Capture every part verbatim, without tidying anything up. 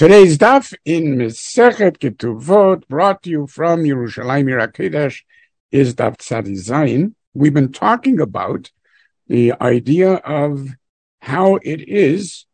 Today's daf in Masechet Ketuvot, brought to you from Yerushalayim Ir HaKodesh, is daf Tzadi Zayin. We've been talking about the idea of how it is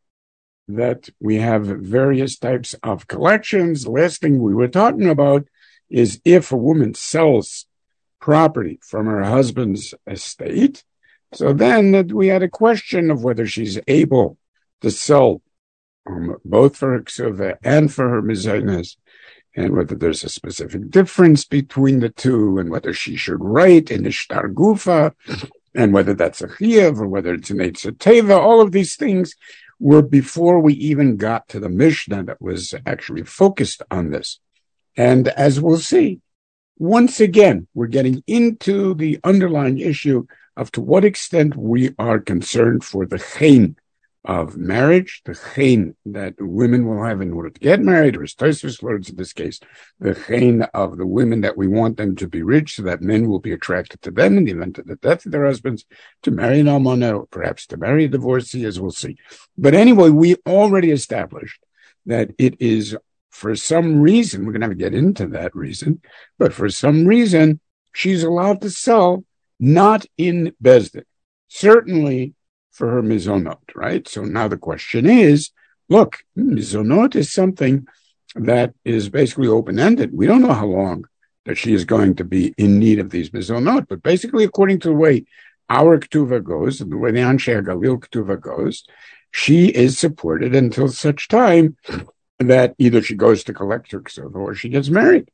that we have various types of collections. The last thing we were talking about is if a woman sells property from her husband's estate, so then we had a question of whether she's able to sell Um, both for her ksuva and for her mizaynas, and whether there's a specific difference between the two, and whether she should write in the shtar gufa, and whether that's a chiyuv or whether it's an eitz teva. All of these things were before we even got to the Mishnah that was actually focused on this. And as we'll see, once again, we're getting into the underlying issue of to what extent we are concerned for the chen of marriage, the chen that women will have in order to get married, or as Tosfos learns in this case, the chen of the women that we want them to be rich so that men will be attracted to them in the event of the death of their husbands, to marry an almana, or perhaps to marry a divorcee, as we'll see. But anyway, we already established that it is, for some reason, we're going to have to get into that reason, but for some reason, she's allowed to sell not in Beis Din. Certainly for her mizonot, right? So now the question is, look, mizonot is something that is basically open-ended. We don't know how long that she is going to be in need of these mizonot, but basically according to the way our ktuva goes, and the way the Anshe HaGalil ktuva goes, she is supported until such time that either she goes to collect her ksuva or she gets married.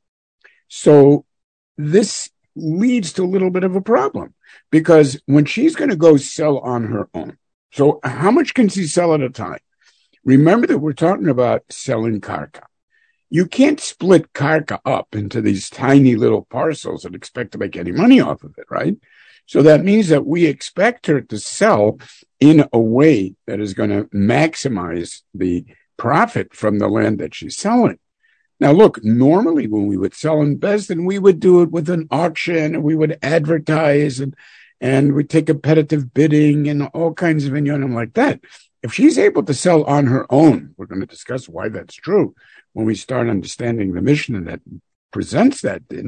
So this leads to a little bit of a problem, because when she's going to go sell on her own, so how much can she sell at a time? Remember that we're talking about selling karka. You can't split karka up into these tiny little parcels and expect to make any money off of it, right? So that means that we expect her to sell in a way that is going to maximize the profit from the land that she's selling. Now, look, normally when we would sell in Beis Din, we would do it with an auction, and we would advertise, and and we'd take competitive bidding and all kinds of inyanim like that. If she's able to sell on her own, we're going to discuss why that's true when we start understanding the Mishnah that presents that din.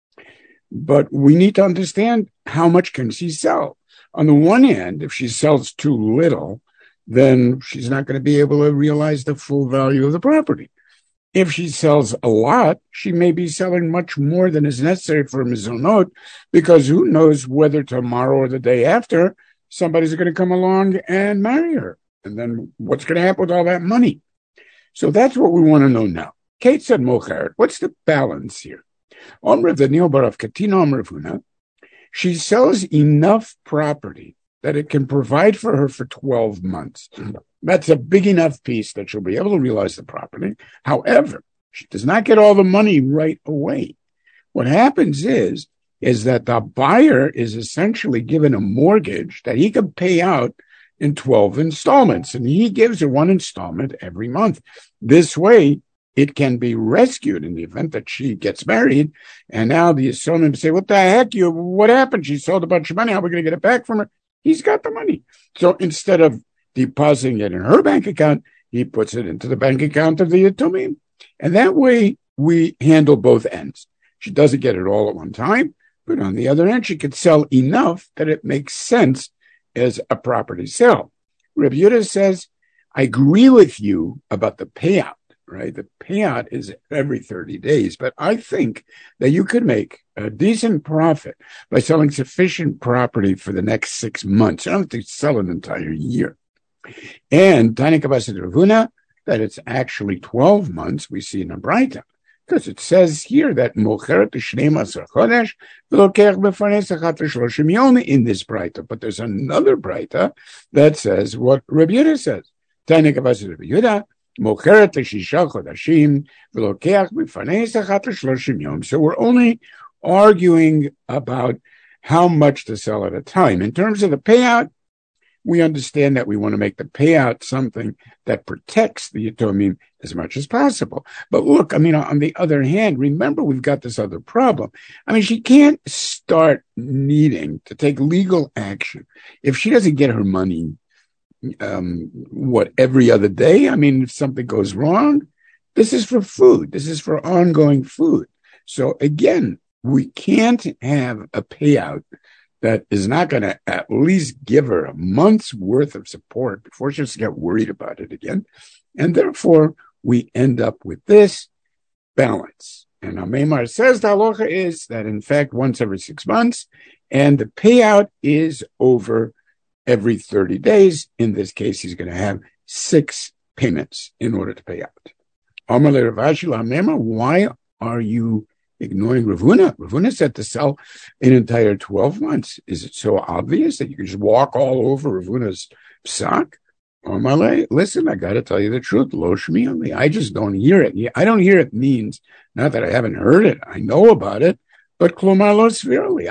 But we need to understand how much can she sell. On the one hand, if she sells too little, then she's not going to be able to realize the full value of the property. If she sells a lot, she may be selling much more than is necessary for mizonot, because who knows whether tomorrow or the day after somebody's going to come along and marry her. And then what's going to happen with all that money? So that's what we want to know now. Kate said, Mocheret, what's the balance here? She sells enough property that it can provide for her for twelve months. That's a big enough piece that she'll be able to realize the property. However, she does not get all the money right away. What happens is, is that the buyer is essentially given a mortgage that he can pay out in twelve installments, and he gives her one installment every month. This way, it can be rescued in the event that she gets married, and now the Yisronim say, what the heck, you, what happened? She sold a bunch of money. How are we going to get it back from her? He's got the money. So instead of depositing it in her bank account, he puts it into the bank account of the Yatomim. And that way, we handle both ends. She doesn't get it all at one time, but on the other end, she could sell enough that it makes sense as a property sale. Rabbi Yehuda says, I agree with you about the payout, right? The payout is every thirty days, but I think that you could make a decent profit by selling sufficient property for the next six months. You don't have to sell an entire year. And Tani Kabbasid Ravuna, that it's actually twelve months, we see in a Braita, because it says here that Mocheret Shnei Masar Chodesh v'lokech b'fanei achat v'shloshim yom in this Braita. But there's another Braita that says what Rabbi Yehuda says. Tani Kabbasid Rabbi Yehuda, Mocheret l'shisha chodashim v'lokech b'fanei achat v'shloshim yom. So we're only arguing about how much to sell at a time. In terms of the payout, we understand that we want to make the payout something that protects the Yatomim as much as possible. But look, I mean, on the other hand, remember, we've got this other problem. I mean, she can't start needing to take legal action if she doesn't get her money, um, what, every other day? I mean, if something goes wrong, This is for food. This is for ongoing food. So again, we can't have a payout that is not going to at least give her a month's worth of support before she has to get worried about it again. And therefore, we end up with this balance. And Amemar says the halacha is that, in fact, once every six months, and the payout is over every thirty days. In this case, he's going to have six payments in order to pay out. Amalei Rav Ashi Amemar, why are you ignoring Rav Huna? Rav Huna said to sell an entire twelve months. Is it so obvious that you can just walk all over Rav Huna's psak? Amalei, listen, I got to tell you the truth. Lo shmi only. I just don't hear it. I don't hear it means not that I haven't heard it. I know about it, but klomar lo svir li.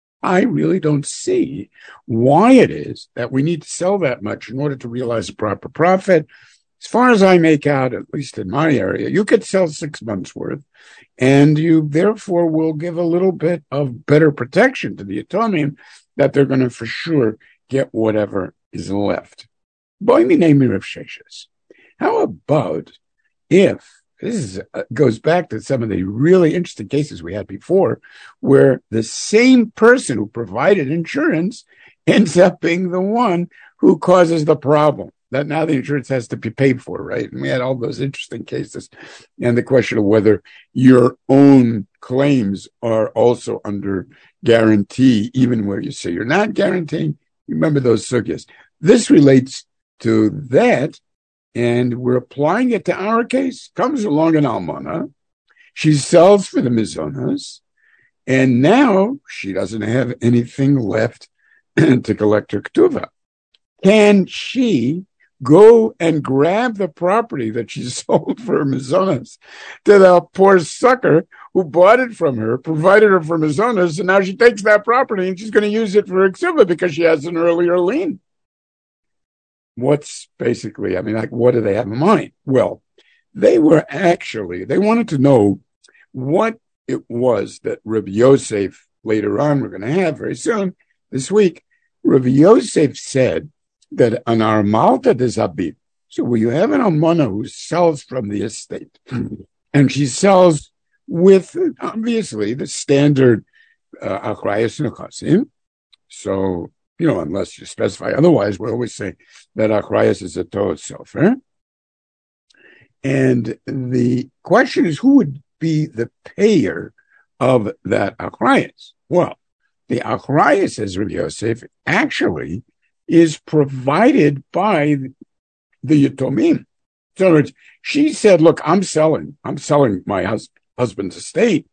I really don't see why it is that we need to sell that much in order to realize a proper profit. As far as I make out, at least in my area, you could sell six months worth, and you therefore will give a little bit of better protection to the Yatomim that they're going to for sure get whatever is left. Boy, me name me Rav Sheshes. How about if this is, uh, goes back to some of the really interesting cases we had before, where the same person who provided insurance ends up being the one who causes the problem, that now the insurance has to be paid for, right? And we had all those interesting cases. And the question of whether your own claims are also under guarantee, even where you say you're not guaranteeing. Remember those sugyas. This relates to that, and we're applying it to our case. Comes along an almana, she sells for the mizonas, and now she doesn't have anything left to collect her ketuvah. Can she go and grab the property that she sold for her mizonas to the poor sucker who bought it from her, provided her for mizonas, and now she takes that property and she's going to use it for her ketuvah because she has an earlier lien? What's basically, I mean, like, what do they have in mind? Well, they were actually, they wanted to know what it was that Rabbi Yosef, later on, we're going to have very soon, this week, Rabbi Yosef said that an armalta de zabib, so when you have an almana who sells from the estate, and she sells with, obviously, the standard uh, achrayas nechasim, so, you know, unless you specify otherwise, we always say that achrayas is a toat sofer. And the question is, who would be the payer of that achrayas? Well, the achrayas, as Rabbi Yosef, actually is provided by the Yatomim. So in other words, she said, look, I'm selling, I'm selling my hus- husband's estate,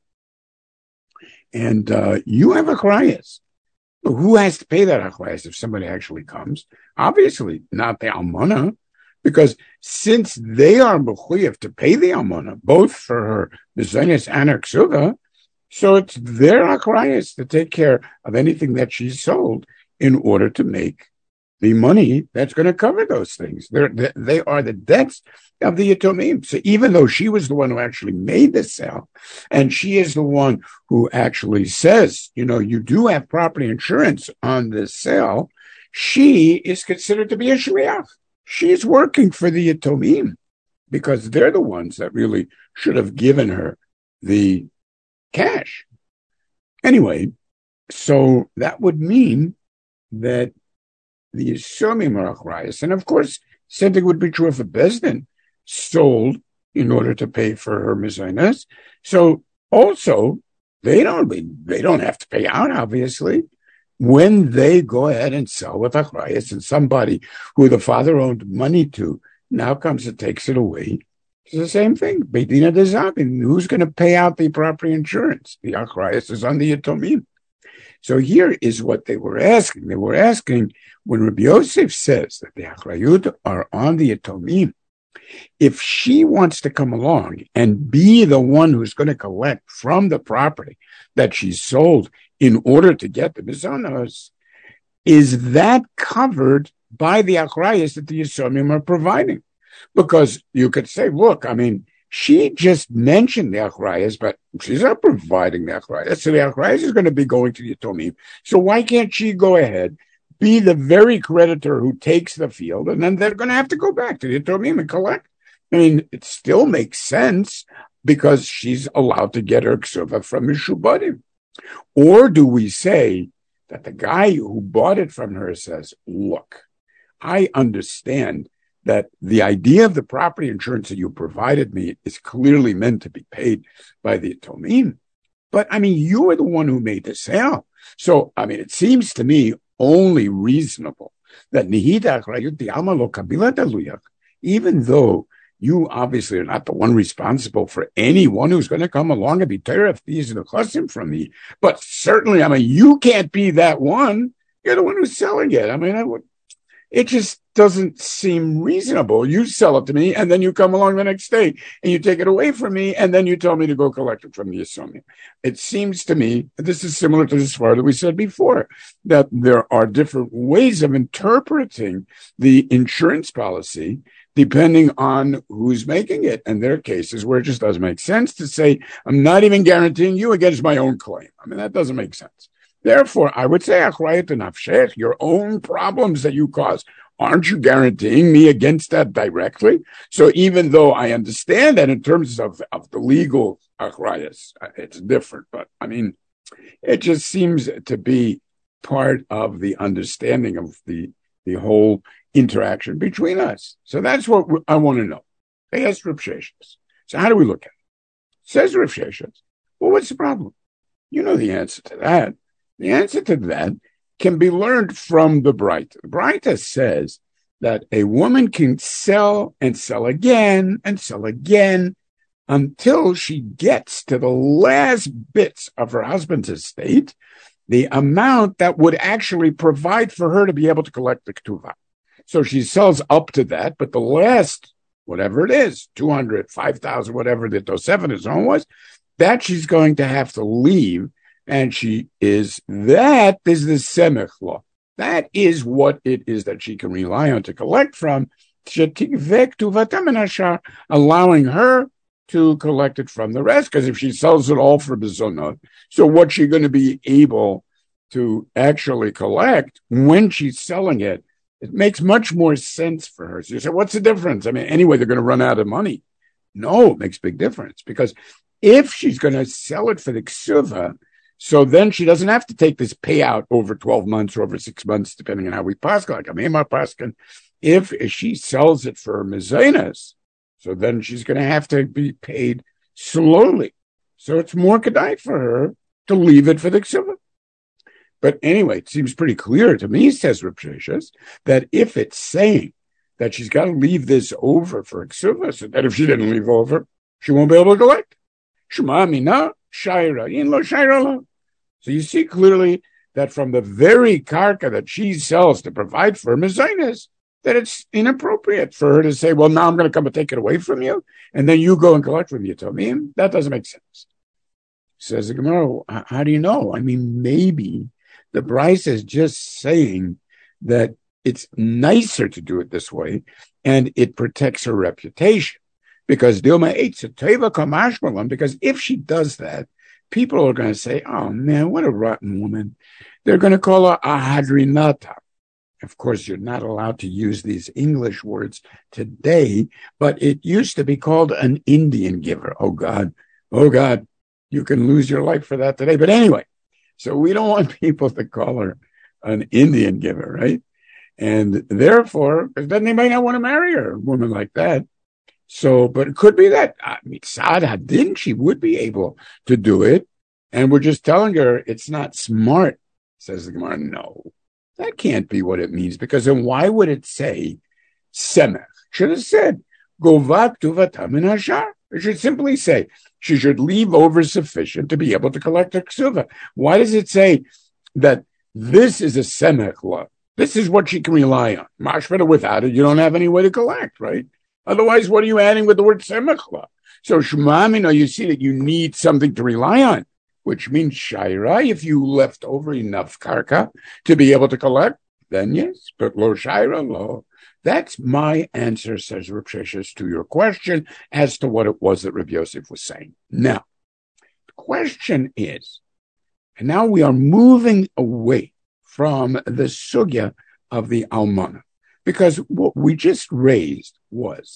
and uh, you have achrayas. Who has to pay that achrayas if somebody actually comes? Obviously, not the almana, because since they are mechuyev to pay the almana, both for her mizonos and her ksuva, so it's their achrayas to take care of anything that she sold in order to make the money that's going to cover those things. They're, they are the debts of the Yatomim. So even though she was the one who actually made the sale, and she is the one who actually says, you know, you do have property insurance on this sale, she is considered to be a shliach. She's working for the Yatomim because they're the ones that really should have given her the cash. Anyway, so that would mean that the Yisomim are achrayas, and of course, same thing would be true if a bezdin sold in order to pay for her mizonos. So also, they don't they don't have to pay out, obviously, when they go ahead and sell with achrayas, and somebody who the father owed money to now comes and takes it away. It's the same thing. Beidina de Zabin, who's going to pay out the property insurance? The achrayas is on the Yatomim. So here is what they were asking. They were asking, when Rabbi Yosef says that the achrayut are on the Yatomim, if she wants to come along and be the one who's going to collect from the property that she sold in order to get the mizonos, is that covered by the achrayas that the Yisomim are providing? Because you could say, look, I mean, she just mentioned the achrayas, but she's not providing the achrayas. So the achrayas is going to be going to the Yatomim. So why can't she go ahead, be the very creditor who takes the field, and then they're going to have to go back to the Yatomim and collect? I mean, it still makes sense because she's allowed to get her ksuva from Mishubadim. Or do we say that the guy who bought it from her says, look, I understand that the idea of the property insurance that you provided me is clearly meant to be paid by the Tomim. But, I mean, you are the one who made the sale. So, I mean, it seems to me only reasonable that Nihida Achrayut Di'alma Lo Kabila Daluyach, even though you obviously are not the one responsible for anyone who's going to come along and be teref these are the chassim from me. But certainly, I mean, you can't be that one. You're the one who's selling it. I mean, I would. It just doesn't seem reasonable. You sell it to me, and then you come along the next day, and you take it away from me, and then you tell me to go collect it from the Yisomim. It seems to me, this is similar to the svara that we said before, that there are different ways of interpreting the insurance policy depending on who's making it. And there are cases where it just doesn't make sense to say, I'm not even guaranteeing you against my own claim. I mean, that doesn't make sense. Therefore, I would say, achrayut nafshech, your own problems that you cause, aren't you guaranteeing me against that directly? So even though I understand that in terms of, of the legal achrayus, it's different. But I mean, it just seems to be part of the understanding of the, the whole interaction between us. So that's what I want to know. They asked Rav Sheshes. So how do we look at it? Says Rav Sheshes, well, what's the problem? You know the answer to that. The answer to that can be learned from the Breita. The Breita says that a woman can sell and sell again and sell again until she gets to the last bits of her husband's estate, the amount that would actually provide for her to be able to collect the ketuvah. So she sells up to that, but the last, whatever it is, two hundred, five thousand, whatever the Tosefet zone was, that she's going to have to leave. And she is, that is the semech law. That is what it is that she can rely on to collect from, allowing her to collect it from the rest. Because if she sells it all for bizonot, so what's she going to be able to actually collect when she's selling it? It makes much more sense for her. So you say, what's the difference? I mean, anyway, they're going to run out of money. No, it makes a big difference. Because if she's going to sell it for the ksuva, so then she doesn't have to take this payout over twelve months or over six months, depending on how we pass, like Amemar Paskin. If she sells it for mezainas, so then she's going to have to be paid slowly. So it's more kedai for her to leave it for the ksuva. But anyway, it seems pretty clear to me, says Rav Sheshes, that if it's saying that she's got to leave this over for ksuva, so that if she didn't leave over, she won't be able to collect. Shema mina shaira in lo shaira lo. So you see clearly that from the very karka that she sells to provide for mezainas, that it's inappropriate for her to say, well, now I'm going to come and take it away from you, and then you go and collect from you, Tomim. That doesn't make sense. Says the Gemara, how do you know? I mean, maybe the Bryce is just saying that it's nicer to do it this way, and it protects her reputation. Because Dilma eats a teva kamashmalam, because if she does that, people are going to say, oh man, what a rotten woman. They're going to call her a hadrinata. Of course, you're not allowed to use these English words today, but it used to be called an Indian giver. Oh God, oh God, you can lose your life for that today. But anyway, so we don't want people to call her an Indian giver, right? And therefore, because then they might not want to marry her, a woman like that. So, but it could be that Mitzad Hadin, she would be able to do it. And we're just telling her it's not smart, says the Gemara. No, that can't be what it means, because then why would it say Semech? Should have said Govat Tuvatam in Hashar. It should simply say she should leave over sufficient to be able to collect her ksuva. Why does it say that this is a Semech law? This is what she can rely on. Mashmata, without it, you don't have any way to collect, right? Otherwise, what are you adding with the word semechla? So shmamina, you see that you need something to rely on, which means shaira. If you left over enough karka to be able to collect, then yes, but lo shaira, lo. That's my answer, says Rav Sheshes, to your question as to what it was that Rav Yosef was saying. Now, the question is, and now we are moving away from the sugya of the almana. Because what we just raised was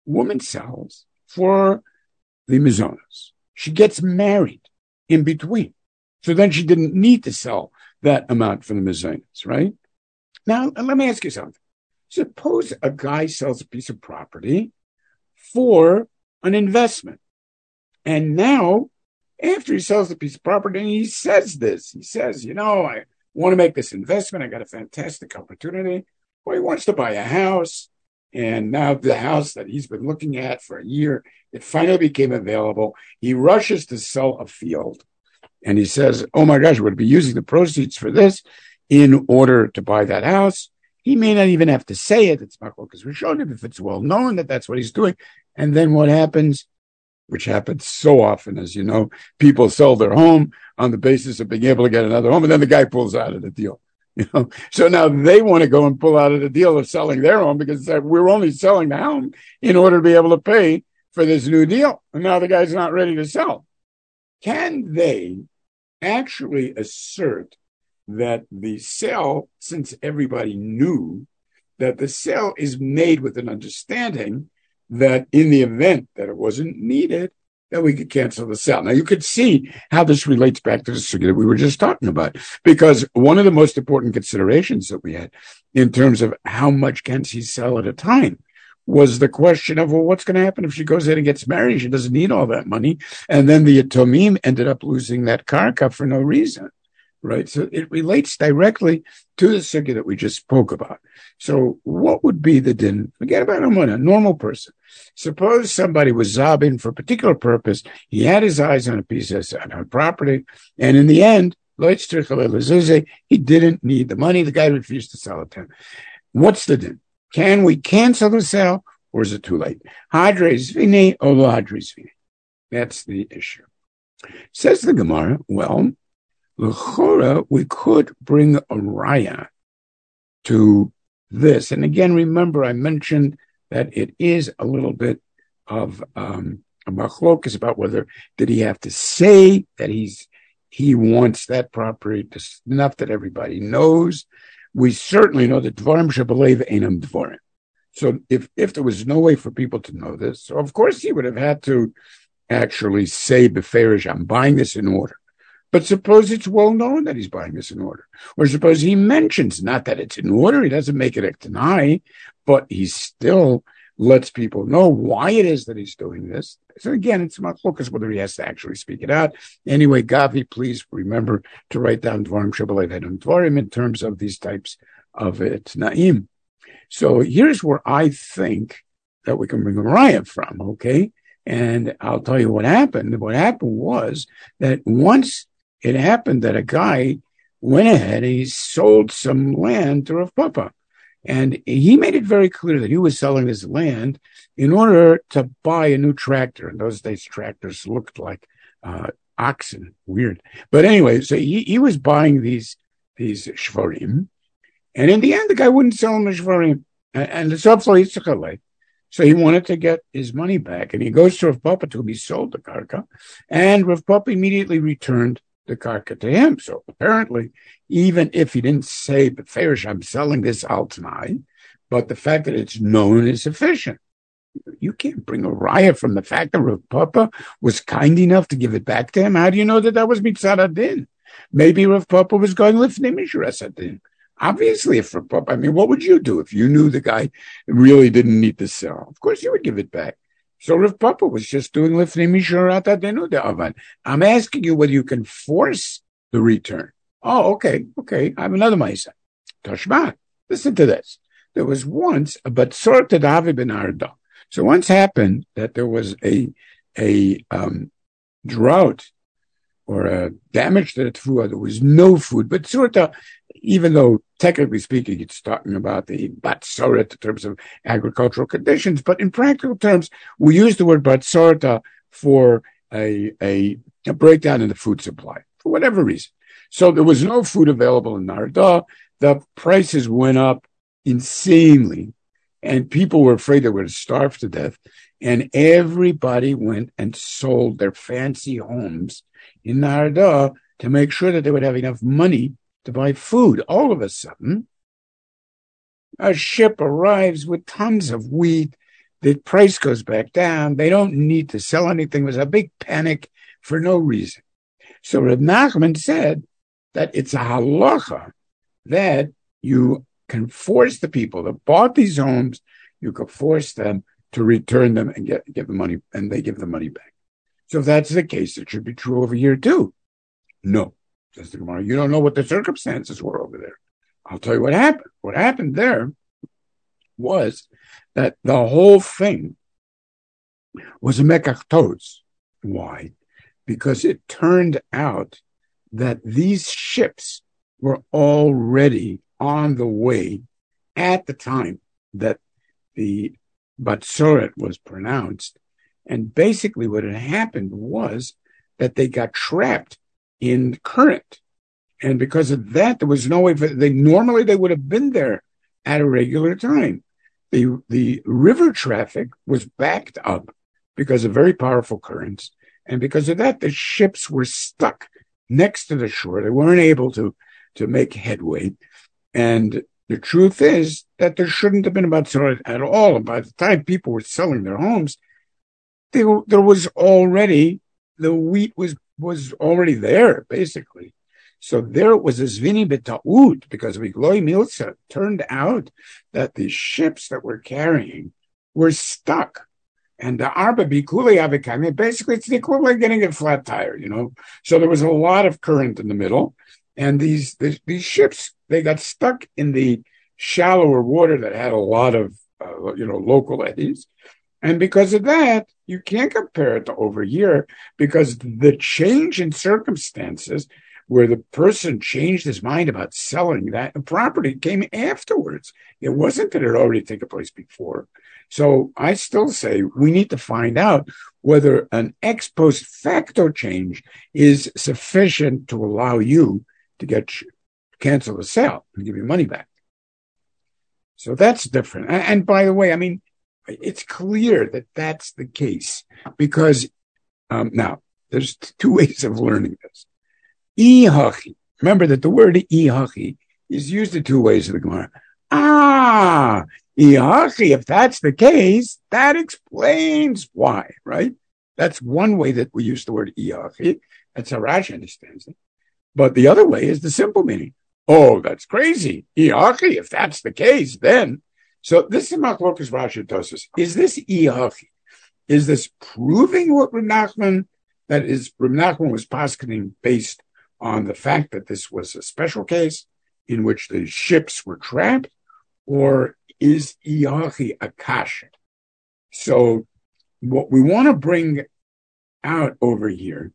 woman sells for the mizonos. She gets married in between. So then she didn't need to sell that amount for the mizonos, right? Now, let me ask you something. Suppose a guy sells a piece of property for an investment. And now, after he sells the piece of property, and he says this, he says, you know, I want to make this investment. I got a fantastic opportunity. Well, he wants to buy a house. And now the house that he's been looking at for a year, it finally became available. He rushes to sell a field. And he says, oh my gosh, we'll be using the proceeds for this in order to buy that house. He may not even have to say it. It's machlokas rishonim if it's well known that that's what he's doing. And then what happens, which happens so often, as you know, people sell their home on the basis of being able to get another home, and then the guy pulls out of the deal. You know, so now they want to go and pull out of the deal of selling their home because we're only selling the home in order to be able to pay for this new deal. And now the guy's not ready to sell. Can they actually assert that the sale, since everybody knew that the sale is made with an understanding that in the event that it wasn't needed, that we could cancel the sale? Now, you could see how this relates back to the sugya that we were just talking about, because one of the most important considerations that we had in terms of how much can she sell at a time was the question of, well, what's going to happen if she goes in and gets married? She doesn't need all that money. And then the Yatomim ended up losing that karka for no reason, right? So it relates directly to the sugya that we just spoke about. So what would be the din? Forget about a normal person. Suppose somebody was zobbing for a particular purpose. He had his eyes on a piece of on property, and in the end, he didn't need the money. The guy refused to sell it to him. What's the din? Can we cancel the sale, or is it too late? Hadres vini or lo hadres vini? That's the issue. Says the Gemara, well, l'chora, we could bring a raya to this. And again, remember, I mentioned that it is a little bit of um, a machlokas about whether did he have to say that he's he wants that property enough that everybody knows. We certainly know that dvarim shebalev einam dvarim. So if if there was no way for people to know this, so of course he would have had to actually say beferish, I'm buying this in order. But suppose it's well known that he's buying this in order. Or suppose he mentions not that it's in order, he doesn't make it a tanai, but he still lets people know why it is that he's doing this. So again, it's not focus whether he has to actually speak it out. Anyway, Gavi, please remember to write down Dvarim Shebalev Einam Dvarim in terms of these types of Tnaim. So here's where I think that we can bring a raya from, okay? And I'll tell you what happened. What happened was that once it happened that a guy went ahead and he sold some land to Rav Papa. And he made it very clear that he was selling this land in order to buy a new tractor. In those days, tractors looked like uh, oxen. Weird. But anyway, so he, he was buying these these shvarim. And in the end, the guy wouldn't sell him the shvarim. And the so he wanted to get his money back. And he goes to Rav Papa to be sold the karka. And Rav Papa immediately returned the karka to him. So apparently, even if he didn't say, but Farish, I'm selling this al tanai, but the fact that it's known is sufficient. You can't bring a raya from the fact that Rav Papa was kind enough to give it back to him. How do you know that that was mitzad adin? Maybe Rav Papa was going lifnei mishras adin. Obviously, if Rav Papa, I mean, what would you do if you knew the guy really didn't need to sell? Of course, you would give it back. So Rav Papa was just doing lifnei misharat adenu de'avan. I'm asking you whether you can force the return. Oh, okay, okay. I have another ma'isa. Tashma, listen to this. There was once a batzor to David ben Arda. So once happened that there was a a um, drought or a damage to the tefuah. There was no food. But sorta, even though technically speaking, it's talking about the batzoret in terms of agricultural conditions, but in practical terms, we use the word batzoret for a, a, a breakdown in the food supply for whatever reason. So there was no food available in Narda. The prices went up insanely, and people were afraid they were going to starve to death. And everybody went and sold their fancy homes in Narda to make sure that they would have enough money to buy food. All of a sudden, a ship arrives with tons of wheat, the price goes back down. They don't need to sell anything. It was a big panic for no reason. So Reb Nachman said that it's a halacha that you can force the people that bought these homes, you could force them to return them and get give the money, and they give the money back. So if that's the case, it should be true over here too. No, says the Gemara. You don't know what the circumstances were over there. I'll tell you what happened. What happened there was that the whole thing was a mekach tos. Why? Because it turned out that these ships were already on the way at the time that the Batzoret was pronounced. And basically what had happened was that they got trapped in current. And because of that, there was no way for they normally they would have been there at a regular time. The the river traffic was backed up because of very powerful currents. And because of that, the ships were stuck next to the shore. They weren't able to, to make headway. And the truth is that there shouldn't have been a Batzoret at all. And by the time people were selling their homes, they were, there was already, the wheat was, was already there, basically. So there was a zvini beta'ud, because Migloi Milsa turned out that the ships that were carrying were stuck. And the arba bikuli avikame, basically it's the equivalent of getting a flat tire, you know. So there was a lot of current in the middle, and these these, these ships, they got stuck in the shallower water that had a lot of uh, you know local eddies, and because of that, you can't compare it to over here because the change in circumstances where the person changed his mind about selling that property came afterwards. It wasn't that it had already taken place before. So I still say we need to find out whether an ex post facto change is sufficient to allow you to get cancel the sale and give you money back. So that's different. And, and by the way, I mean, it's clear that that's the case because um, now there's two ways of learning this. Ihachi. Remember that the word ihachi is used in two ways in the Gemara. Ah, ihachi, if that's the case, that explains why, right? That's one way that we use the word ihachi. That's how Rashi understands it. But the other way is the simple meaning. Oh, that's crazy. Ihachi, if that's the case, then. So this is Machlokas Rashi Tosfos. Is this ihachi? Is this proving what Reb Nachman, that is, Reb Nachman was paskening based on the fact that this was a special case in which the ships were trapped, or is ihachi a kasha? So what we want to bring out over here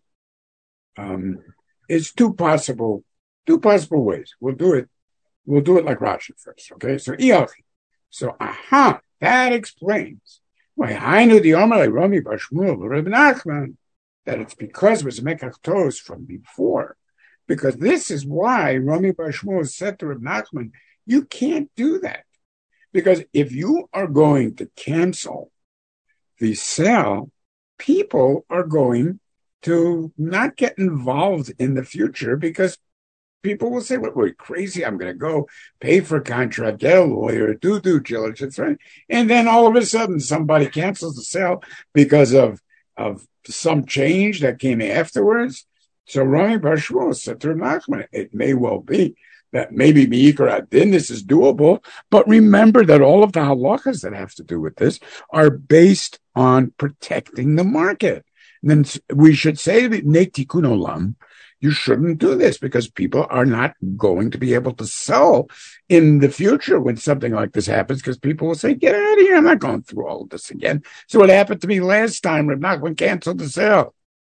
um, is two possible two possible ways. We'll do it. We'll do it like Rashi first. Okay. So ihachi. So aha, that explains why I knew the Omer Rami Bar Shmuel Reb Nachman that it's because it was a mekach tos from before. Because this is why Rami Bar Shmuel said to Reb Nachman, you can't do that. Because if you are going to cancel the sale, people are going to not get involved in the future because people will say, well, we're crazy. I'm going to go pay for a contract, get a lawyer, do due diligence, right? And then all of a sudden somebody cancels the sale because of, of some change that came afterwards. So Rami Bar Shmuel said to Reb Nachman, it may well be that maybe Meikar Adin, this is doable, but remember that all of the halachas that have to do with this are based on protecting the market. And then we should say that Ne Tikkun Olam, you shouldn't do this because people are not going to be able to sell in the future when something like this happens because people will say, get out of here, I'm not going through all of this again. So what happened to me last time, Reb Nachman canceled the sale.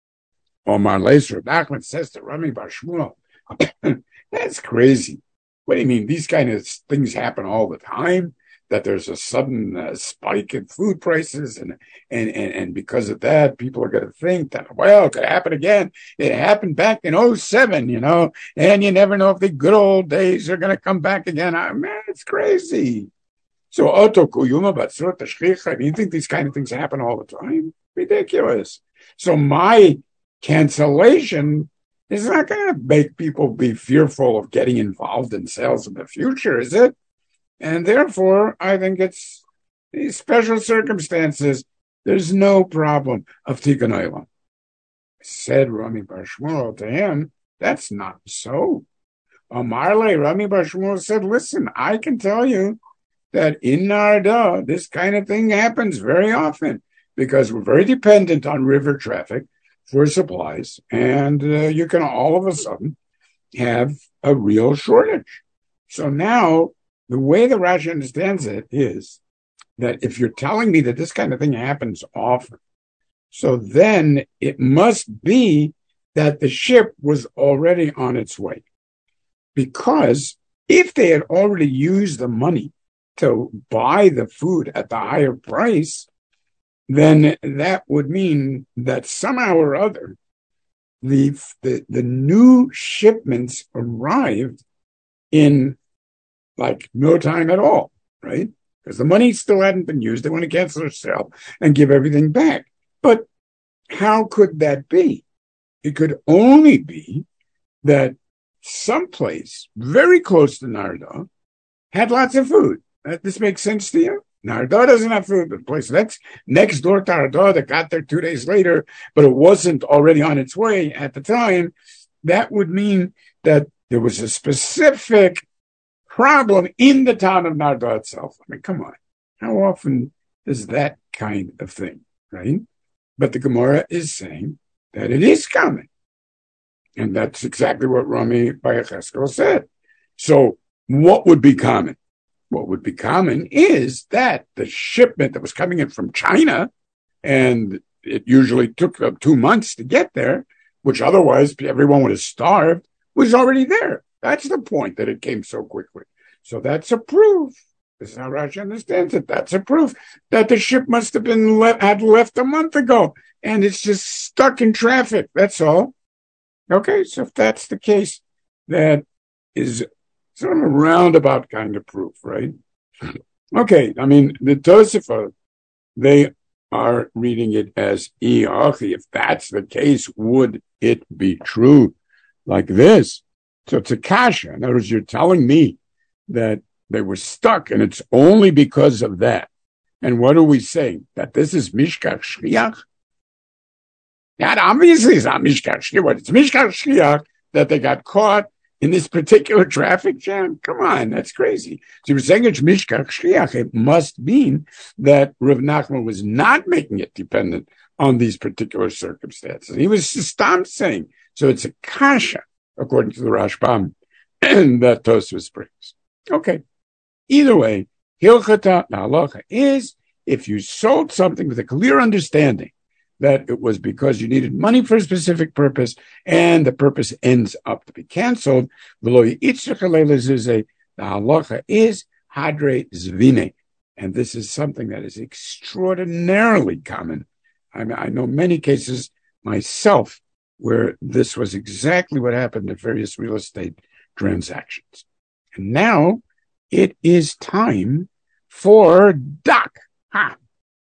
Omar Leser, Nachman says to Rami Bar Shmuel, that's crazy. What do you mean? These kind of things happen all the time, that there's a sudden uh, spike in food prices. And, and, and, and because of that, people are going to think that, well, it could happen again. It happened back in oh seven, you know, and you never know if the good old days are going to come back again. I, man, it's crazy. So, Oto Kuyuma Batsot Tashchicha, you think these kind of things happen all the time? Ridiculous. So my cancellation is not going to make people be fearful of getting involved in sales in the future, is it? And therefore, I think it's these special circumstances, there's no problem of tikkun olam. Said Rami Bar Shmuel to him, that's not so. Amarle, Rami Bar Shmuel said, listen, I can tell you that in Narda, this kind of thing happens very often because we're very dependent on river traffic for supplies, and uh, you can all of a sudden have a real shortage. So now, the way the Rashi understands it is that if you're telling me that this kind of thing happens often, so then it must be that the ship was already on its way. Because if they had already used the money to buy the food at the higher price, then that would mean that somehow or other, the, the, the new shipments arrived in like no time at all, right? Because the money still hadn't been used. They want to cancel their sale and give everything back. But how could that be? It could only be that someplace very close to Narda had lots of food. This makes sense to you? Narda doesn't have food, but the place next, next door to Narda that got there two days later, but it wasn't already on its way at the time, that would mean that there was a specific problem in the town of Narda itself. I mean, come on. How often is that kind of thing, right? But the Gemara is saying that it is common. And that's exactly what Rami Bar Yecheskel said. So what would be common? What would be common is that the shipment that was coming in from China, and it usually took them two months to get there, which otherwise everyone would have starved, was already there. That's the point, that it came so quickly. So that's a proof. This is how Rashi understands it. That's a proof that the ship must have been le- had left a month ago, and it's just stuck in traffic. That's all. Okay, so if that's the case, that is sort of a roundabout kind of proof, right? Okay, I mean, the Tosafot, they are reading it as Iachi. If that's the case, would it be true like this? So it's a kasha. In other words, you're telling me that they were stuck, and it's only because of that. And what are we saying? That this is Mishkach Shliach? That obviously is not Mishkach Shliach. It's Mishkach Shliach that they got caught in this particular traffic jam. Come on, that's crazy. So you're saying it's Mishkach Shliach. It must mean that Rav Nachman was not making it dependent on these particular circumstances. He was just saying. So it's a kasha, according to the Rashbam, that Tosfos brings. Okay. Either way, Hilchata Halacha is if you sold something with a clear understanding that it was because you needed money for a specific purpose, and the purpose ends up to be canceled. The halacha is hadre zvine, and this is something that is extraordinarily common. I mean, I know many cases myself where this was exactly what happened in various real estate transactions. And now it is time for Doc. Ha!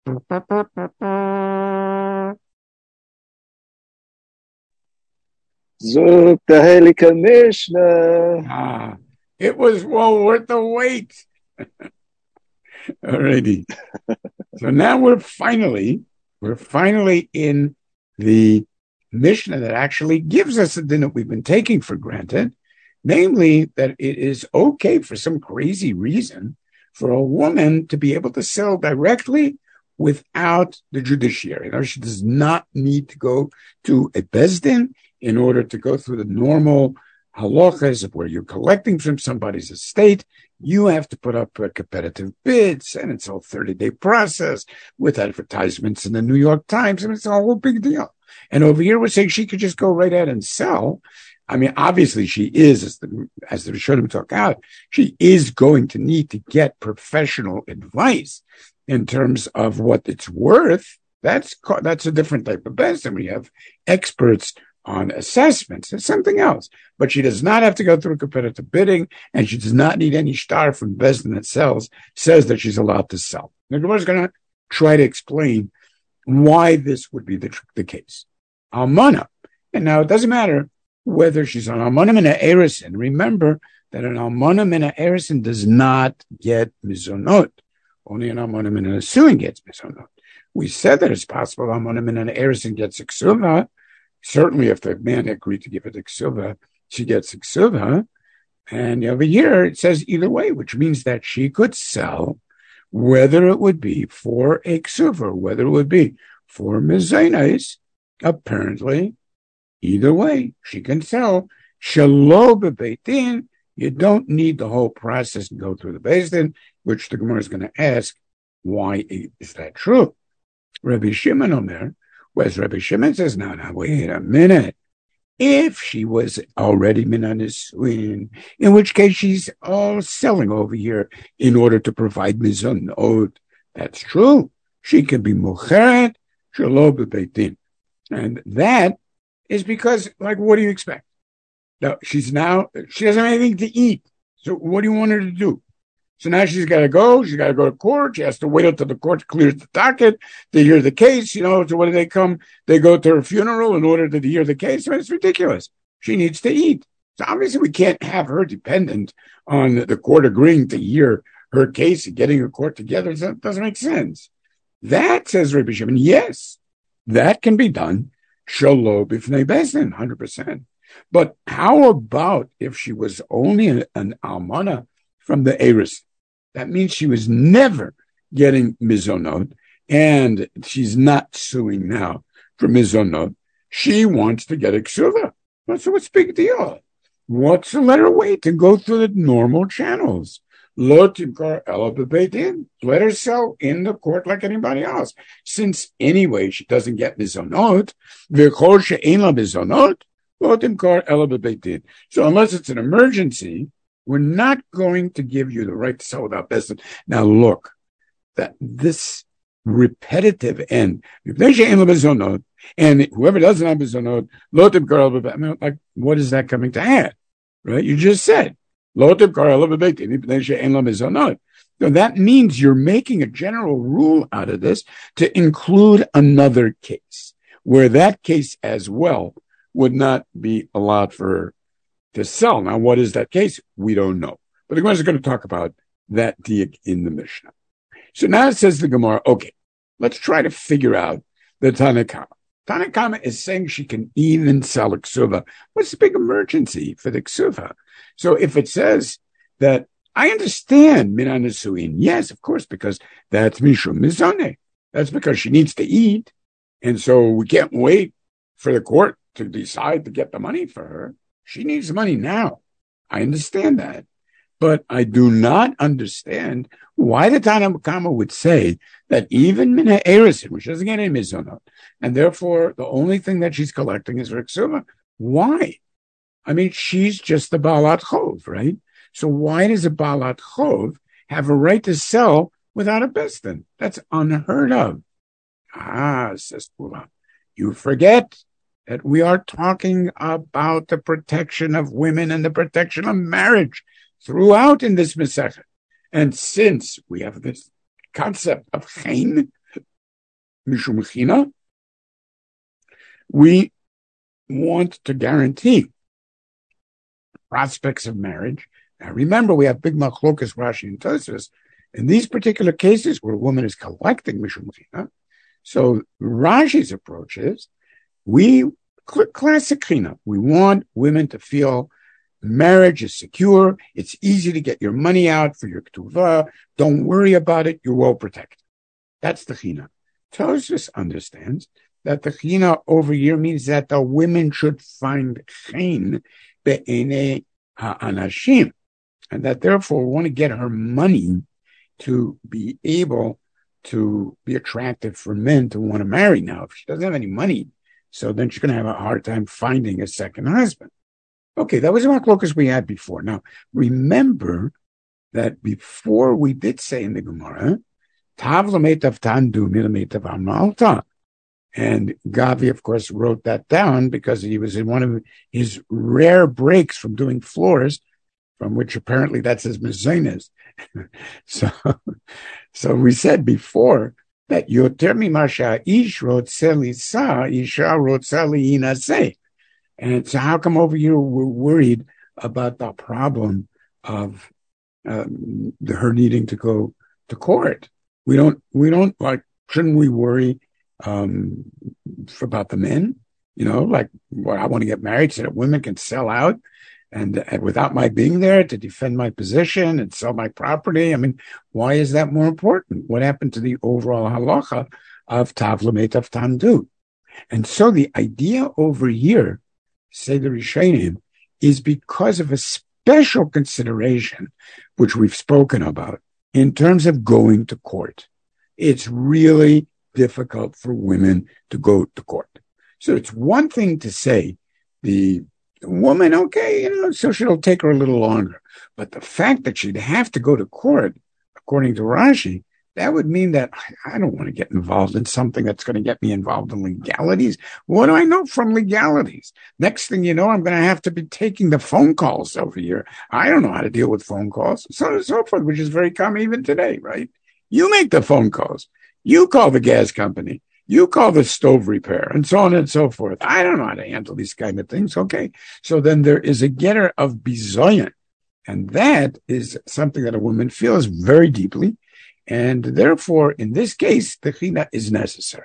Zuk the Halakha Mishnah. Ah, it was well worth the wait. Alrighty. So now we're finally, we're finally in the Mishnah that actually gives us the din that we've been taking for granted, namely that it is okay for some crazy reason for a woman to be able to sell directly without the judiciary. Now, she does not need to go to a bezdin in order to go through the normal halachas of where you're collecting from somebody's estate. You have to put up a competitive bids, and it's a thirty-day process with advertisements in the New York Times, and it's a whole big deal. And over here, we're saying she could just go right ahead and sell. I mean, obviously, she is, as the as the Rishonim talk out, she is going to need to get professional advice in terms of what it's worth. That's that's a different type of business. And we have experts on assessments. It's something else. But she does not have to go through competitive bidding, and she does not need any star from Bezdin that sells, says that she's allowed to sell. The Gemara is going to try to explain why this would be the, the case. Almana. And now it doesn't matter whether she's an Almana Mina Erison. Remember that an Almana Mina Erison does not get mizonot. Only an almonim and a suing gets mizonot. We said that it's possible almonim and an erison gets iksuva. Certainly, if the man agreed to give it iksuva, she gets iksuva. And over here, it says either way, which means that she could sell, whether it would be for a ksuva, whether it would be for mezainis. Apparently, either way, she can sell. Shelo bebeit din. You don't need the whole process to go through the Beis Din, which the Gemara is going to ask, why is that true? Rabbi Shimon Omer, whereas Rabbi Shimon says, no, no, wait a minute. If she was already minan nisuin, in which case she's all selling over here in order to provide mizonot. That's true. She can be mucheret shelo bebeit din. And that is because, like, what do you expect? Now, she's now, she doesn't have anything to eat. So what do you want her to do? So now she's got to go. She's got to go to court. She has to wait until the court clears the docket to hear the case. You know, so when they come, they go to her funeral in order to hear the case. I mean, it's ridiculous. She needs to eat. So obviously we can't have her dependent on the court agreeing to hear her case and getting a court together. So it doesn't make sense. That, says Rabbi Shimon, yes, that can be done. Shelo b'fnei Beis Din, one hundred percent. But how about if she was only an, an almana from the Eris? That means she was never getting mizonot, and she's not suing now for mizonot. She wants to get iksuva. So what's the big deal? What's the letter wait to go through the normal channels? Lo timkar ela bebeit din. Let her sell in the court like anybody else. Since anyway she doesn't get mizonot, v'chol she'ein la mizonot, lo timkar ela bebeit din. So unless it's an emergency, we're not going to give you the right to sell without Beis Din. Now look, that this repetitive end, and whoever doesn't have mizonot, lo timkar ela bebeit din. Like, what is that coming to add? Right? You just said. So that means you're making a general rule out of this to include another case, where that case as well would not be allowed for her to sell. Now, what is that case? We don't know. But the Gemara is going to talk about that diak in the Mishnah. So now it says the Gemara, okay, let's try to figure out the Tanna Kama. Tanna Kama is saying she can even sell a ksuva. What's the big emergency for the ksuva? So if it says that, I understand minan nisuin, yes, of course, because that's mishum mizone. That's because she needs to eat. And so we can't wait for the court to decide to get the money for her. She needs the money now. I understand that. But I do not understand why the Tanna Kama would say that even mina erisin, which doesn't get any mizonot, and therefore the only thing that she's collecting is her ksuva. Why? I mean, she's just the Baalat Chov, right? So why does a Baalat Chov have a right to sell without a Beis Din? That's unheard of. Ah, says Kula, you forget that we are talking about the protection of women and the protection of marriage throughout in this Masechet. And since we have this concept of Chen, Mishum China, we want to guarantee prospects of marriage. Now, remember, we have big machlokas, Rashi, and Tosfos. In these particular cases where a woman is collecting Mishum China, so Rashi's approach is, we, classic China, we want women to feel marriage is secure, it's easy to get your money out for your ketuvah, don't worry about it, you're well protected. That's the China. Tosfos understands that the China over here means that the women should find Chen be'enei ha'anashim, and that therefore we want to get her money to be able to be attractive for men to want to marry. Now, if she doesn't have any money, so then she's going to have a hard time finding a second husband. Okay, that was about machlokas we had before. Now, remember that before we did say in the Gemara, Tav l'meitav tandu milameitav amalta. And Gavi, of course, wrote that down because he was in one of his rare breaks from doing floors, from which apparently that's his mezenas. so, so we said before that yoter mimasha ish rotzeh lisa, isha rotzeh liinaseh. And so how come over here we're worried about the problem of um, her needing to go to court? We don't, we don't like, shouldn't we worry um, about the men? You know, like, well, I want to get married so that women can sell out and, and without my being there to defend my position and sell my property. I mean, why is that more important? What happened to the overall halacha of Tavlamet of Tandu? And so the idea over here, say the Rishonim, is because of a special consideration, which we've spoken about, in terms of going to court. It's really difficult for women to go to court. So it's one thing to say the woman, okay, you know, so it'll take her a little longer. But the fact that she'd have to go to court, according to Rashi, that would mean that I don't want to get involved in something that's going to get me involved in legalities. What do I know from legalities? Next thing you know, I'm going to have to be taking the phone calls over here. I don't know how to deal with phone calls, so on and so forth, which is very common even today, right? You make the phone calls. You call the gas company. You call the stove repair, and so on and so forth. I don't know how to handle these kind of things. Okay. So then there is a getter of bizoyan, and that is something that a woman feels very deeply. And therefore, in this case, the china is necessary.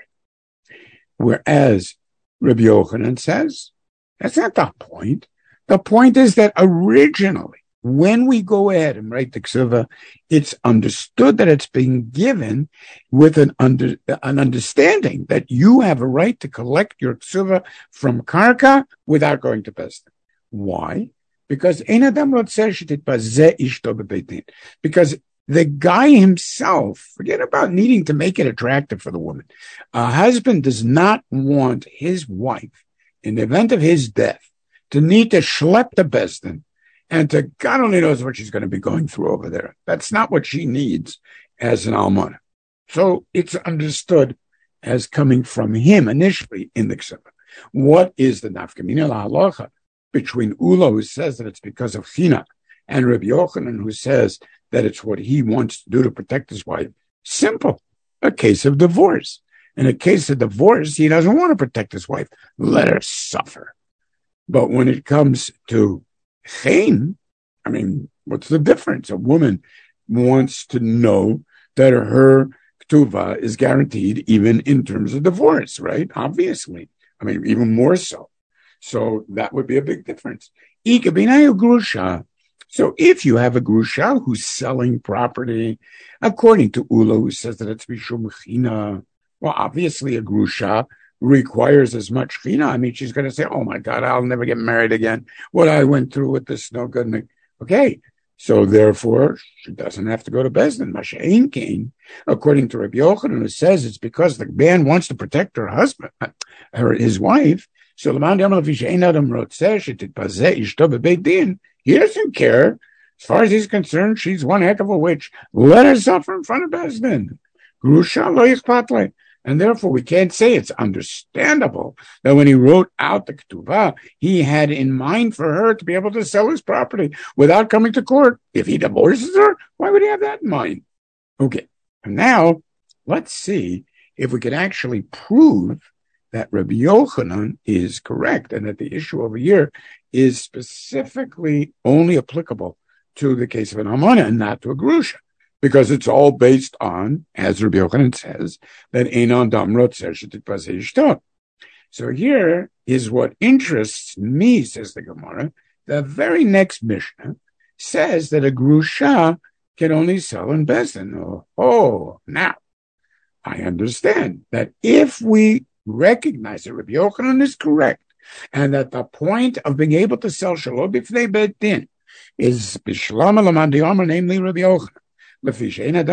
Whereas Rabbi Yochanan says, that's not the point. The point is that originally, when we go ahead and write the ksuva, it's understood that it's being given with an under, an understanding that you have a right to collect your ksuva from karka without going to Besdin. Why? Because ein adam rotzeh shetitpazeh ishto bebeit din. Because the guy himself, forget about needing to make it attractive for the woman. A husband does not want his wife, in the event of his death, to need to schlep to Besdin and to God only knows what she's going to be going through over there. That's not what she needs as an almana. So it's understood as coming from him initially in the ksuva. What is the nafkamina lahalacha between Ula, who says that it's because of china, and Rabbi Yochanan, who says that it's what he wants to do to protect his wife? Simple. A case of divorce. In a case of divorce, he doesn't want to protect his wife. Let her suffer. But when it comes to chen, I mean, what's the difference? A woman wants to know that her ktuva is guaranteed even in terms of divorce, right? Obviously. I mean, even more so. So that would be a big difference. So if you have a grusha who's selling property, according to Ula, who says that it's mishum china, well, obviously a grusha requires as much china. I mean, she's going to say, oh my God, I'll never get married again. What I went through with this, no good. Okay. So therefore, she doesn't have to go to Besdin. Masha'in Kain, according to Rabbi Yochanan, who says it's because the man wants to protect her husband, her, his wife. So he doesn't care. As far as he's concerned, she's one heck of a witch. Let her suffer in front of Besdin. And therefore, we can't say it's understandable that when he wrote out the ketubah, he had in mind for her to be able to sell his property without coming to court. If he divorces her, why would he have that in mind? Okay, and now let's see if we can actually prove that Rabbi Yochanan is correct and that the issue over here is specifically only applicable to the case of an almana and not to a grusha. Because it's all based on, as Rabbi Yochanan says, that ein adam rotzeh shetitpazeh ishto. So here is what interests me, says the Gemara. The very next Mishnah says that a grusha can only sell in Besdin. Oh, oh, now I understand that if we recognize that Rabbi Yochanan is correct and that the point of being able to sell shalom b'fnei beit din is bishlam alaman diyamar, namely Rabbi Yochanan. When it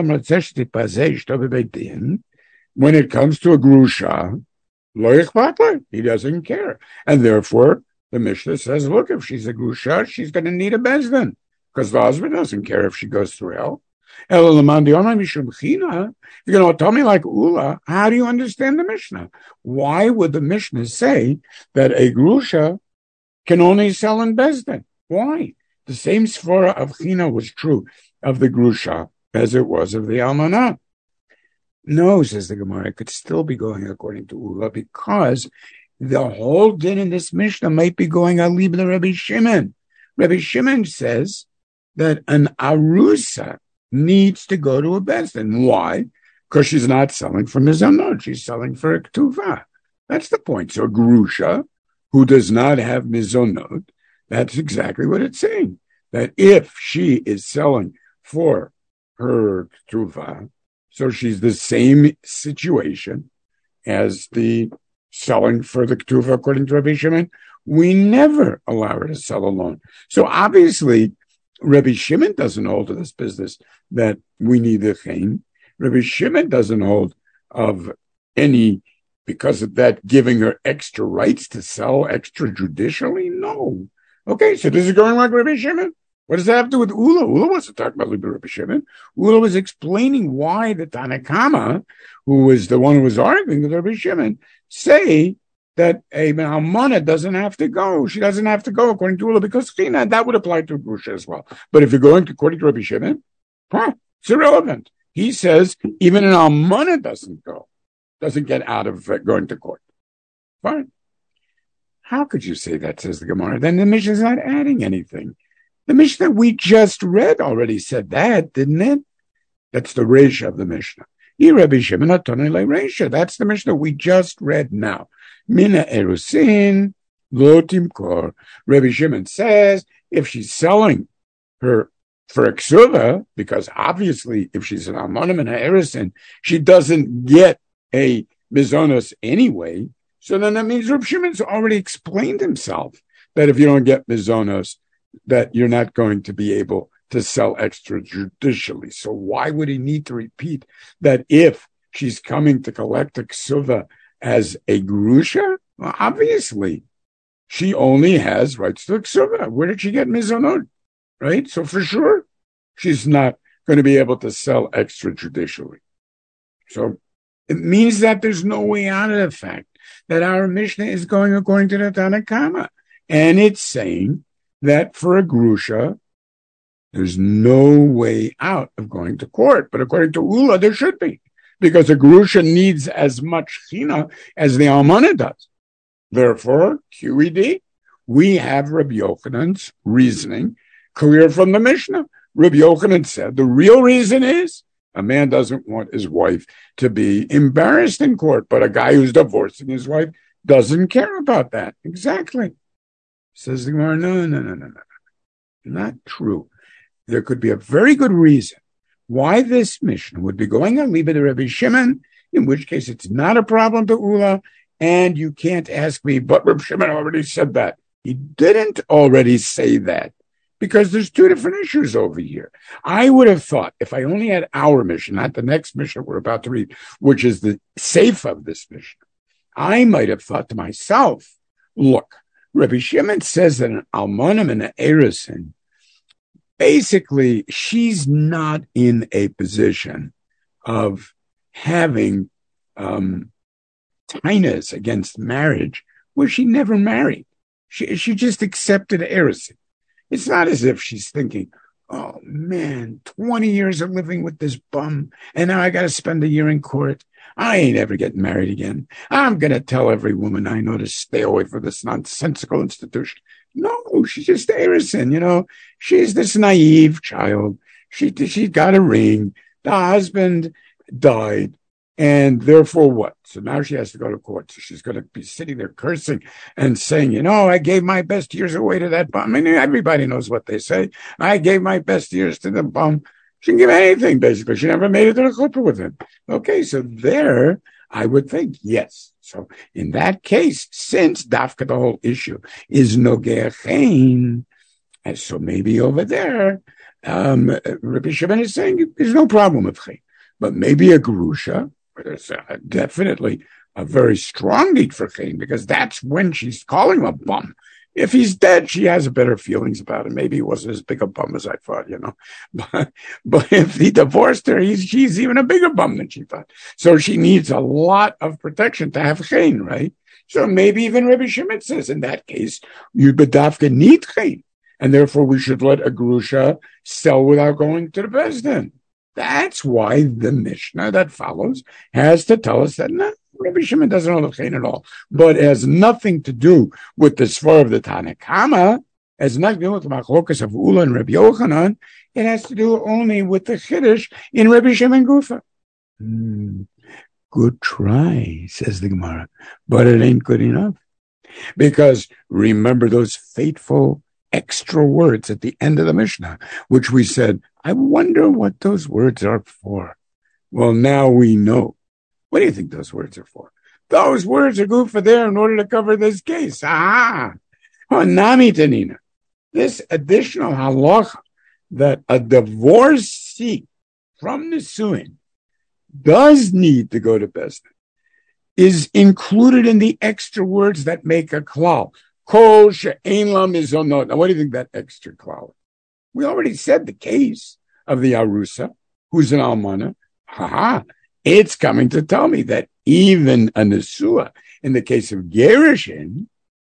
comes to a grusha, he doesn't care. And therefore, the Mishnah says, look, if she's a grusha, she's going to need a Besdin, because the husband doesn't care if she goes through hell. If you're going to tell me like Ula, how do you understand the Mishnah? Why would the Mishnah say that a grusha can only sell in Besdin? Why? The same svara of china was true of the grusha as it was of the almanah. No, says the Gemara, it could still be going according to Ula, because the whole din in this Mishnah might be going alib the Rabbi Shimon. Rabbi Shimon says that an arusa needs to go to a Besdin. Why? because she's not selling for mizonot. She's selling for a ketuvah. That's the point. So grusha, who does not have mizonot, that's exactly what it's saying. That if she is selling for her ketuvah, so she's the same situation as the selling for the ketuvah according to Rabbi Shimon, we never allow her to sell alone. So obviously, Rabbi Shimon doesn't hold to this business that we need the chen. Rabbi Shimon doesn't hold of any, because of that, giving her extra rights to sell extrajudicially. No. Okay, so this is going like Rabbi Shimon. What does that have to do with Ula? Ula wasn't talking about Rabbi Shimon. Ula was explaining why the Tanakama, who was the one who was arguing with Rabbi Shimon, say that a Almana doesn't have to go. She doesn't have to go according to Ula because China, that would apply to Grusha as well. But if you're going according to Rabbi Shimon, huh, it's irrelevant. He says even an Almana doesn't go, doesn't get out of uh, going to court. Fine. How could you say that, says the Gemara? Then the Mishnah is not adding anything. The Mishnah we just read already said that, didn't it? That's the Reisha of the Mishnah. Rabbi Shimon Atonei Reisha. That's the Mishnah we just read now. Mina erusin lo timkor. Rabbi Shimon says if she's selling her for a ksuva, because obviously if she's an almonim and a erusin, she doesn't get a mizonos anyway. So then that means Rabbi Shimon's already explained himself that if you don't get mizonos, that you're not going to be able to sell extrajudicially. So why would he need to repeat that if she's coming to collect a ksuva as a grusha? Well, obviously, she only has rights to a ksuva. Where did she get mizonot? Right? So for sure, she's not going to be able to sell extrajudicially. So it means that there's no way out of the fact that our Mishnah is going according to the Tanakama. And it's saying that for a grusha, there's no way out of going to court. But according to Ula, there should be. Because a grusha needs as much china as the almana does. Therefore, Q E D, we have Rabbi Yochanan's reasoning clear from the Mishnah. Rabbi Yochanan said the real reason is a man doesn't want his wife to be embarrassed in court, but a guy who's divorcing his wife doesn't care about that. Exactly. Says the Gemara, no, no, no, no, no. Not true. There could be a very good reason why this Mishnah would be going on Liba to Rabbi Shimon, in which case it's not a problem to Ula, and you can't ask me, but Rabbi Shimon already said that. He didn't already say that, because there's two different issues over here. I would have thought, if I only had our Mishnah, not the next Mishnah we're about to read, which is the safe of this Mishnah, I might have thought to myself, look, Rabbi Shimon says that an almonim and an erusin, basically, she's not in a position of having um, tainas against marriage where she never married. She, she just accepted erusin. It's not as if she's thinking, oh, man, twenty years of living with this bum, and now I got to spend a year in court. I ain't ever getting married again. I'm going to tell every woman I know to stay away from this nonsensical institution. No, she's just erusin, you know. She's this naive child. She she got a ring. The husband died. And therefore what? So now she has to go to court. So she's going to be sitting there cursing and saying, you know, I gave my best years away to that bum. I mean, everybody knows what they say. I gave my best years to the bum. She didn't give anything, basically. She never made it to the chuppah with him. Okay, so there, I would think, yes. So in that case, since dafka, the whole issue is nogeh chen, and so maybe over there, um, Rabbi Shimon is saying there's no problem with chen. But maybe a grusha, where there's a, definitely a very strong need for chen, because that's when she's calling him a bum. If he's dead, she has better feelings about him. Maybe he wasn't as big a bum as I thought, you know. But, but if he divorced her, he's, she's even a bigger bum than she thought. So she needs a lot of protection to have chen, right? So maybe even Rabbi Shimon says, in that case, you bedavka need chen. And therefore we should let a grusha sell without going to the bezdin. That's why the Mishnah that follows has to tell us that no, Rabbi Shimon doesn't know the chen at all. But it has nothing to do with the svar of the Tanakama. It has nothing to do with the machlokas of Ula and Rabbi Yochanan. It has to do only with the chiddush in Rabbi Shimon Gufa. Mm, good try, says the Gemara, but it ain't good enough. Because remember those fateful extra words at the end of the Mishnah, which we said, I wonder what those words are for. Well, now we know. What do you think those words are for? Those words are good for there in order to cover this case. Ah, Nami Tanina. This additional halacha that a divorcee from Nisuin does need to go to Beis Din is included in the extra words that make a klal. Kol she'ein la mizonot. Now, what do you think that extra klal is? We already said the case of the Arusa, who's an almana. Ha-ha. It's coming to tell me that even a nesua, in the case of gerushin,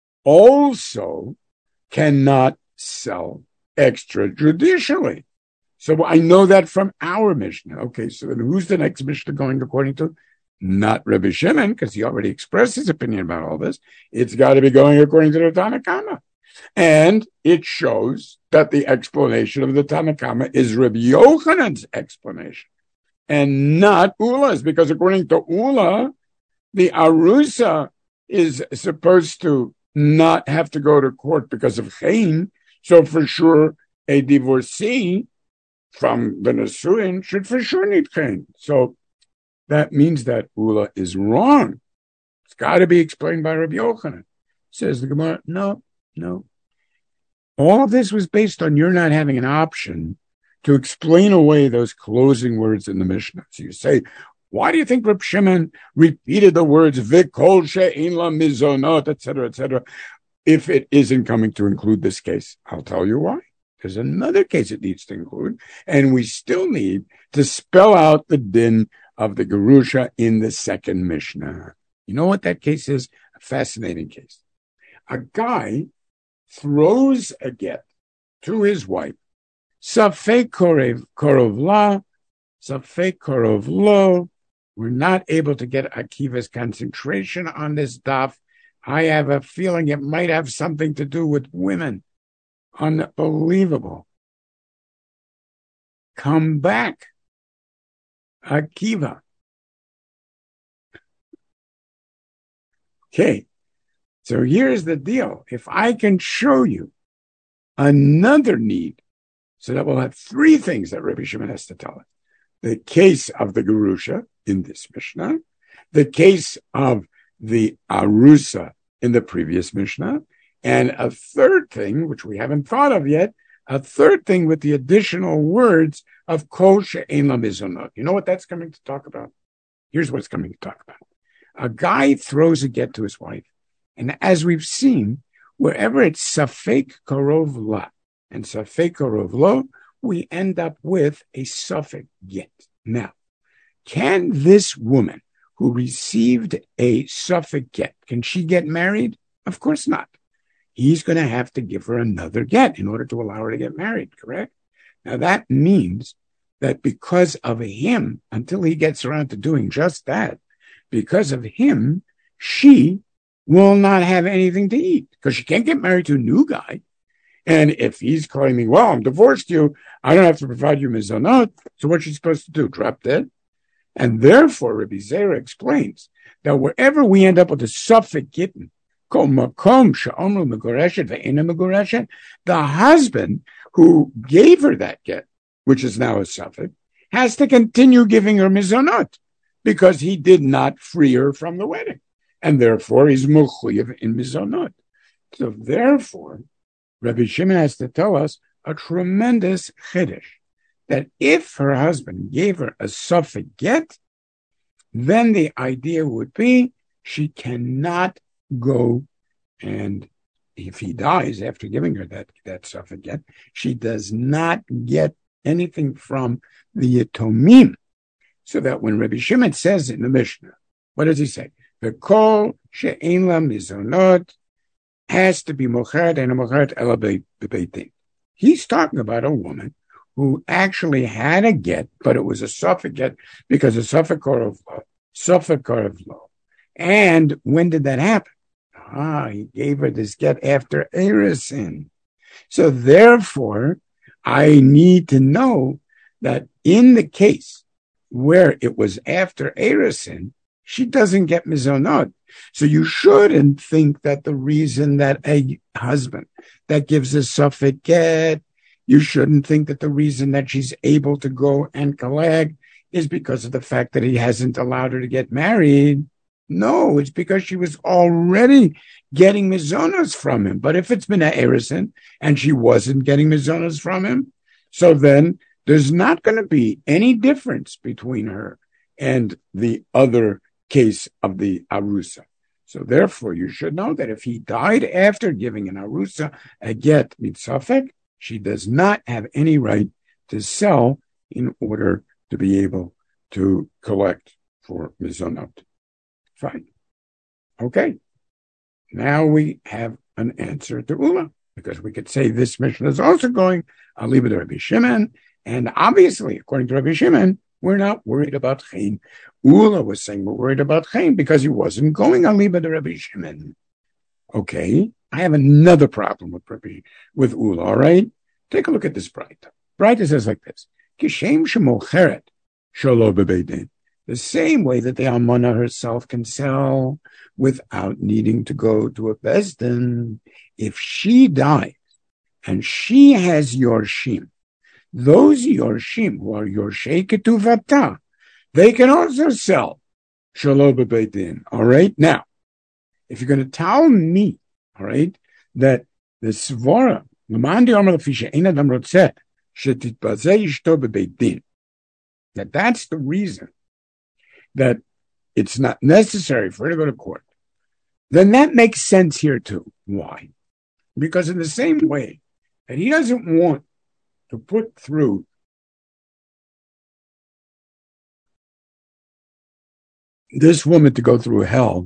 also cannot sell extrajudicially. So I know that from our Mishnah. Okay, so then who's the next Mishnah going according to? Not Rabbi Shimon, because he already expressed his opinion about all this. It's got to be going according to the Tanna Kama. And it shows that the explanation of the Tanna Kama is Rabbi Yochanan's explanation and not Ula's, because according to Ula, the Arusa is supposed to not have to go to court because of Chayin. So for sure, a divorcee from the Nesuin should for sure need Chayin. So that means that Ula is wrong. It's got to be explained by Rabbi Yochanan. Says the Gemara, no, no. All of this was based on your not having an option to explain away those closing words in the Mishnah. So you say, why do you think Reb Shimon repeated the words V'kol she'ein la mizonot, et cetera, et cetera, if it isn't coming to include this case? I'll tell you why. There's another case it needs to include, and we still need to spell out the din of the Gerusha in the second Mishnah. You know what that case is? A fascinating case. A guy throws a get to his wife. Safek korov la, safek korov lo. We're not able to get Akiva's concentration on this daf. I have a feeling it might have something to do with women. Unbelievable. Come back, Akiva. Okay, so here's the deal. If I can show you another need, so that we'll have three things that Rabbi Shimon has to tell us. The case of the Gerusha in this Mishnah, the case of the Arusa in the previous Mishnah, and a third thing, which we haven't thought of yet, a third thing with the additional words of Kol she'ein la mizonot. You know what that's coming to talk about? Here's what it's coming to talk about. A guy throws a get to his wife, and as we've seen, wherever it's safek korov la and safek korov lo, we end up with a suffix get. Now, can this woman who received a suffix get, can she get married? Of course not. He's going to have to give her another get in order to allow her to get married, correct? Now, that means that because of him, until he gets around to doing just that, because of him, she will not have anything to eat because she can't get married to a new guy. And if he's claiming, well, I'm divorced you, I don't have to provide you mizonot, so what's she supposed to do? Drop dead? And therefore, Rabbi Zera explains that wherever we end up with a suffix gittin, the husband who gave her that get, which is now a suffix, has to continue giving her mizonot because he did not free her from the wedding. And therefore, he's mechuyev in mizonot. So therefore, Rabbi Shimon has to tell us a tremendous chiddush, that if her husband gave her a suffix get, then the idea would be she cannot go, and if he dies after giving her that, that suffix get, she does not get anything from the Yatomim. So that when Rabbi Shimon says in the Mishnah, what does he say? The kol she'ein la mizonot has to be mocheret and a mocheret ela bebeitin. He's talking about a woman who actually had a get, but it was a suffix get because a suffix of law, suffix of law. And when did that happen? Ah, he gave her this get after Erisin. So therefore, I need to know that in the case where it was after Erusin, she doesn't get mizonot. So you shouldn't think that the reason that a husband that gives a suffix get, you shouldn't think that the reason that she's able to go and collect is because of the fact that he hasn't allowed her to get married. No, it's because she was already getting mizonos from him. But if it's been a Erusin and she wasn't getting mizonos from him, so then there's not going to be any difference between her and the other case of the Arusa. So therefore, you should know that if he died after giving an Arusa a get mitzafek, she does not have any right to sell in order to be able to collect for mizonot. Fine. Okay. Now we have an answer to Ula, because we could say this mission is also going, I'll leave it to Rabbi Shimon. And obviously, according to Rabbi Shimon, we're not worried about Chain. Ula was saying we're worried about Chain because he wasn't going I'll leave it to Rabbi Shimon. Okay. I have another problem with Rabbi, with Ula, all right? Take a look at this Braita. Braita says like this. Kishem shemocheret shelo bebeidin. The same way that the almana herself can sell without needing to go to a bezdin. If she dies and she has yorshim, those yorshim who are yorshei ketuvata, they can also sell shelo bebeidin. All right. Now, if you're going to tell me, all right, that the svara l'man di'omer l'fisha ein adam rotzeh shetitbazeh ishto bebeidin, that that's the reason that it's not necessary for her to go to court, then that makes sense here too. Why? Because in the same way that he doesn't want to put through this woman to go through hell,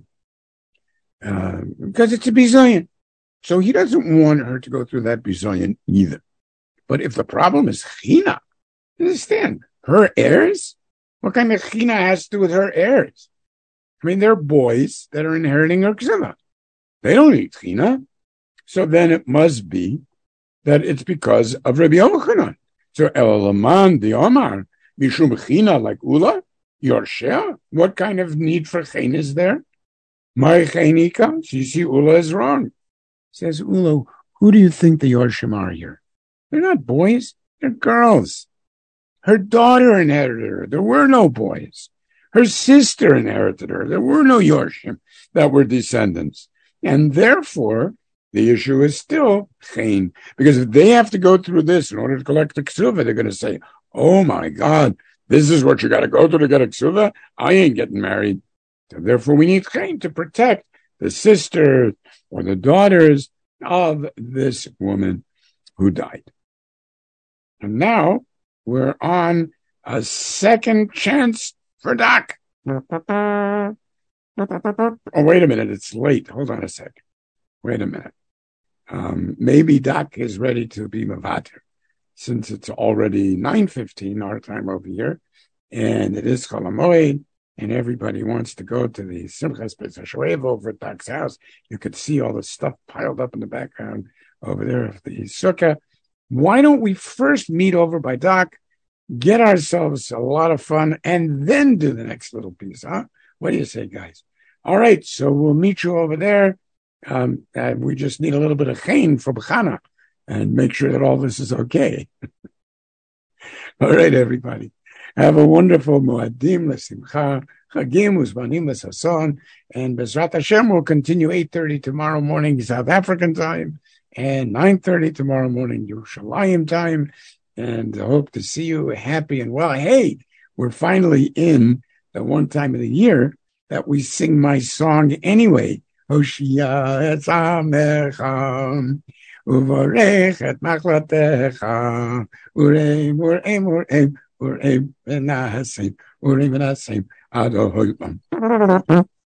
uh, because it's a bizayon. So he doesn't want her to go through that bizayon either. But if the problem is china, understand, her heirs, what kind of china has to do with her heirs? I mean, they're boys that are inheriting her kseva. They don't need china. So then it must be that it's because of Rabbi Yochanan. So Elalaman the Omar, Mishum china like Ula, Yorshea, what kind of need for china is there? My chainika, so you see Ula is wrong. Says Ula, who do you think the Yorshim are here? They're not boys, they're girls. Her daughter inherited her. There were no boys. Her sister inherited her. There were no Yorshim that were descendants. And therefore, the issue is still Chain. Because if they have to go through this in order to collect the ksuva, they're going to say, oh my God, this is what you got to go through to get a ksuva? I ain't getting married. So therefore, we need Chain to protect the sisters or the daughters of this woman who died. And now, we're on a second chance for Doc. Oh, wait a minute. It's late. Hold on a second. Wait a minute. Um, maybe Doc is ready to be Mavater, since it's already nine fifteen, our time over here, and it is Chol HaMoed, and everybody wants to go to the Simchas Pesach Shoev over at Doc's house. You could see all the stuff piled up in the background over there of the Sukkah. Why don't we first meet over by Doc, get ourselves a lot of fun, and then do the next little piece, huh? What do you say, guys? All right, so we'll meet you over there. Um, and we just need a little bit of chain for B'chana and make sure that all this is okay. All right, everybody. Have a wonderful Moadim L'Simcha, Chagim Uzmanim L'Sason, and Bezrat Hashem will continue eight thirty tomorrow morning, South African time, and nine thirty tomorrow morning, Yerushalayim time. And I hope to see you happy and well. Hey, we're finally in the one time of the year that we sing my song anyway. Hoshia et zamecha, uvorech et machlatecha, ureim, ureim, ureim, ureim, benasim, ureim, benasim, ad oholam.